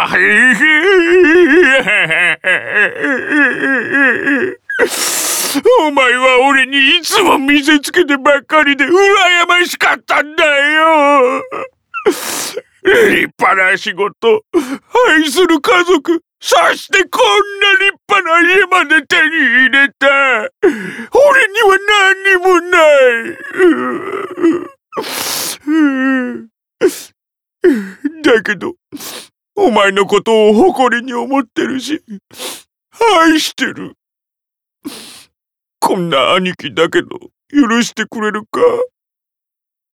お前は俺にいつも見せつけてばっかりで羨ましかったんだよ。立派な仕事、愛する家族、そしてこんな立派な家まで手に入れた。俺には何にもない。だけど、お前のことを誇りに思ってるし、愛してる。こんな兄貴だけど許してくれるか？